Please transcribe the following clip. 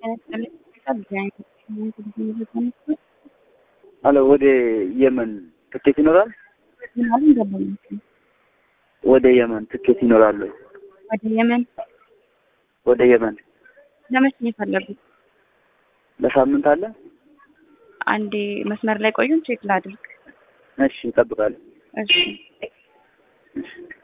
አለ ወደ የመን ትኬት ይኖራል? ወደ የመን ትኬት ይኖራል? ወደ የመን ለመቼ ነው የፈለጉት? ለሳምንት አለ። አንዴ መስመር ላይ ቆዩን፣ ቼክ ላድርግ። እሺ፣ እጠብቃለሁ። እሺ